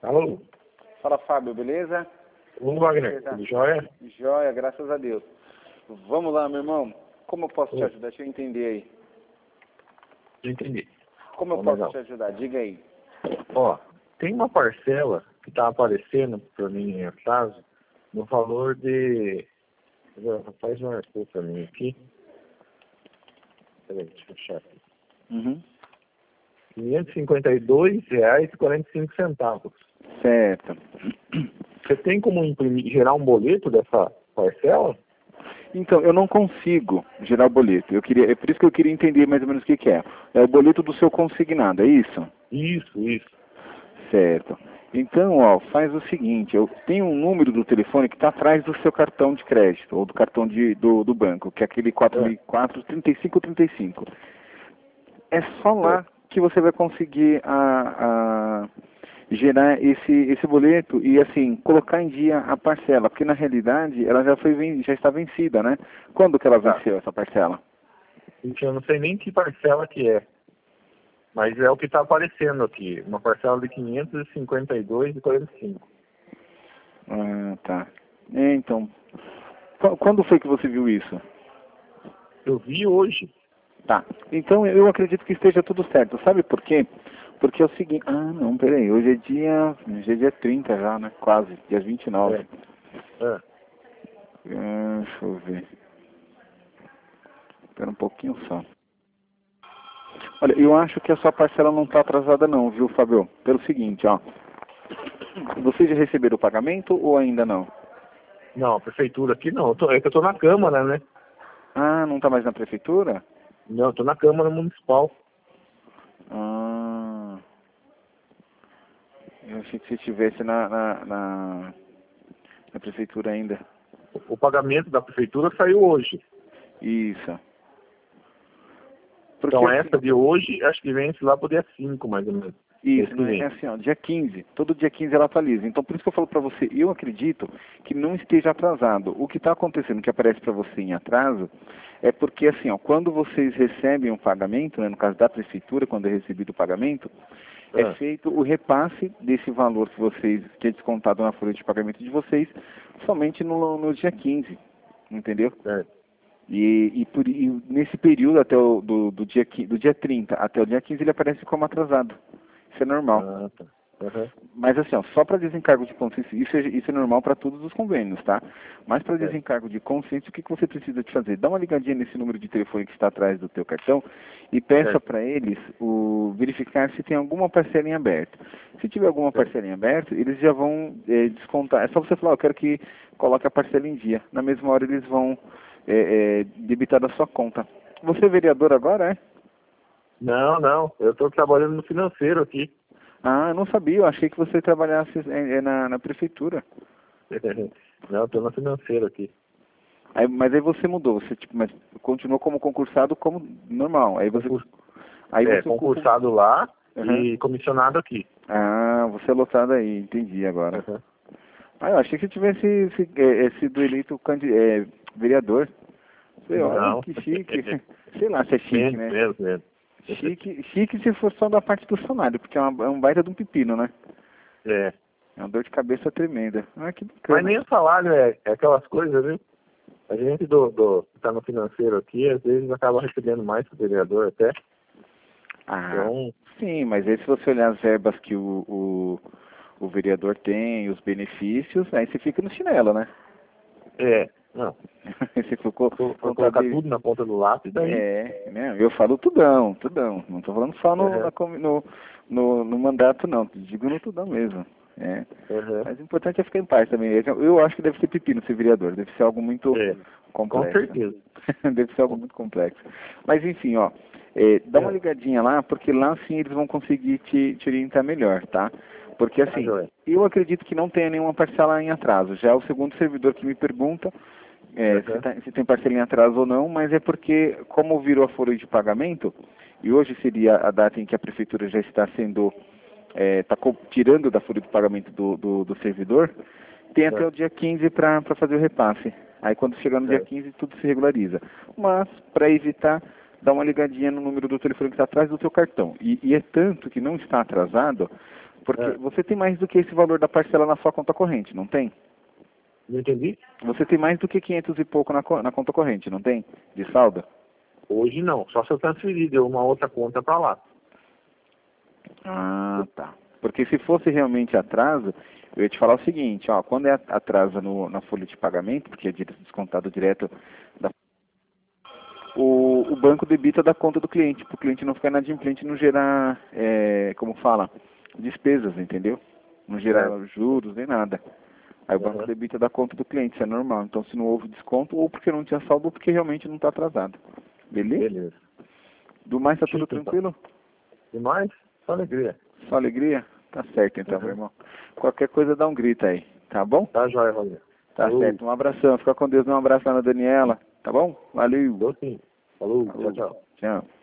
Alô? Fala, Fábio, beleza? Ô, Wagner, Beleza. tudo jóia? Jóia, graças a Deus. Vamos lá, meu irmão. Como eu posso te Oi. ajudar? Deixa eu entender aí. Entendi. Como eu Ô, posso legal. te ajudar? Diga aí. Ó, tem uma parcela que tá aparecendo para mim em atraso no valor de... O rapaz marcou para mim aqui. Peraí, deixa eu achar aqui. Uhum. R$ 552,45. Certo. Você tem como imprimir, gerar um boleto dessa parcela? Então, eu não consigo gerar o boleto. É por isso que eu queria entender mais ou menos o que é. É o boleto do seu consignado, é isso? Isso. Certo. Então, ó, faz o seguinte, eu tenho um número do telefone que está atrás do seu cartão de crédito, ou do cartão do banco, que é aquele 4004-3535. É só lá que você vai conseguir gerar esse boleto e, assim, colocar em dia a parcela, porque na realidade ela já está vencida, né? Quando que ela venceu, essa parcela? Então, eu não sei nem que parcela que é. Mas é o que está aparecendo aqui, uma parcela de 552,45. Ah, tá. Então, quando foi que você viu isso? Eu vi hoje. Tá. Então eu acredito que esteja tudo certo. Sabe por quê? Porque é o seguinte... Ah, não, peraí. Hoje é dia 30 já, né? Quase. Dia 29. É. Deixa eu ver. Espera um pouquinho só. Olha, eu acho que a sua parcela não está atrasada não, viu, Fabio? Pelo seguinte, ó. Vocês já receberam o pagamento ou ainda não? Não, a prefeitura aqui não. É que eu tô na Câmara, né? Ah, não está mais na prefeitura? Não, eu tô na Câmara Municipal. Ah, eu achei que você estivesse na prefeitura ainda. O pagamento da prefeitura saiu hoje. Isso. Porque, Então assim, essa de hoje, acho que vence lá pro dia 5, mais ou menos. isso, né? É assim, ó, dia 15, todo dia 15 ela atualiza. Então, por isso que eu falo para você, eu acredito que não esteja atrasado. O que está acontecendo, que aparece para você em atraso, é porque, assim, ó, quando vocês recebem um pagamento, né, no caso da prefeitura, quando é recebido o pagamento, é feito o repasse desse valor que é descontado na folha de pagamento de vocês, somente no dia 15, entendeu? E nesse período, até do dia 30 até o dia 15, ele aparece como atrasado. Isso é normal. Ah, tá. Mas assim, ó, só para desencargo de consciência, isso é normal para todos os convênios, tá? Mas para desencargo de consciência, o que você precisa de fazer? Dá uma ligadinha nesse número de telefone que está atrás do teu cartão e peça para eles verificar se tem alguma parcela em aberto. Se tiver alguma parcela em aberto, eles já vão descontar. É só você falar, eu quero que coloque a parcela em dia. Na mesma hora eles vão debitar da sua conta. Você é vereador agora, é? Não. Eu estou trabalhando no financeiro aqui. Ah, eu não sabia. Eu achei que você trabalhasse na prefeitura. Não, estou no financeiro aqui. Mas aí você mudou. Você mas continuou como concursado como normal. Aí você Concursado lá e comissionado aqui. Ah, você é lotado aí. Entendi agora. Ah, eu achei que você tivesse sido eleito vereador. Olha, Não. que chique. Sei lá se é chique, né? Mesmo. Chique se for só da parte do salário, porque é um baita de um pepino, né? É uma dor de cabeça tremenda. Ah, que bacana. Mas nem o salário é aquelas coisas, viu? A gente que tá no financeiro aqui, às vezes acaba recebendo mais que o vereador até. Então... Sim, mas aí se você olhar as verbas que o vereador tem, os benefícios, aí você fica no chinelo, né? Não. Você colocou colocar tudo na ponta do lápis, daí... né? Eu falo tudão. Não tô falando só no mandato, não. Digo no tudão mesmo. Mas o importante é ficar em paz também. Eu acho que deve ser pepino ser vereador. Deve ser algo muito complexo. Com certeza. Deve ser algo muito complexo. Mas enfim, ó. Dá uma ligadinha lá, porque lá sim eles vão conseguir te orientar melhor, tá? Porque assim, eu acredito que não tenha nenhuma parcela em atraso. Já é o segundo servidor que me pergunta se tem parcela em atraso ou não, mas é porque, como virou a folha de pagamento, e hoje seria a data em que a prefeitura já está sendo, tirando da folha de pagamento do servidor, tem até o dia 15 para fazer o repasse. Aí quando chegar no dia 15 tudo se regulariza. Mas, para evitar, dá uma ligadinha no número do telefone que está atrás do teu cartão. E é tanto que não está atrasado, Porque você tem mais do que esse valor da parcela na sua conta corrente, não tem? Não entendi? Você tem mais do que 500 e pouco na conta corrente, não tem? De saldo? Hoje não, só se eu transferir de uma outra conta para lá. Ah, tá. Porque se fosse realmente atraso, eu ia te falar o seguinte, ó, quando é atraso na folha de pagamento, porque é descontado direto da o banco debita da conta do cliente, para o cliente não ficar inadimplente e não gerar, como fala, despesas, entendeu? Não gerar juros nem nada. Aí o banco debita da conta do cliente, isso é normal. Então se não houve desconto, ou porque não tinha saldo, ou porque realmente não está atrasado. Beleza? Beleza. Do mais tá tudo tranquilo? E mais? Só alegria. Só alegria? Tá certo então, meu irmão. Qualquer coisa dá um grito aí, tá bom? Tá jóia, Roger. Tá certo, um abração. Fica com Deus, um abraço lá na Daniela, tá bom? Valeu. Tô sim. Falou. Falou. Tchau, tchau. Tchau.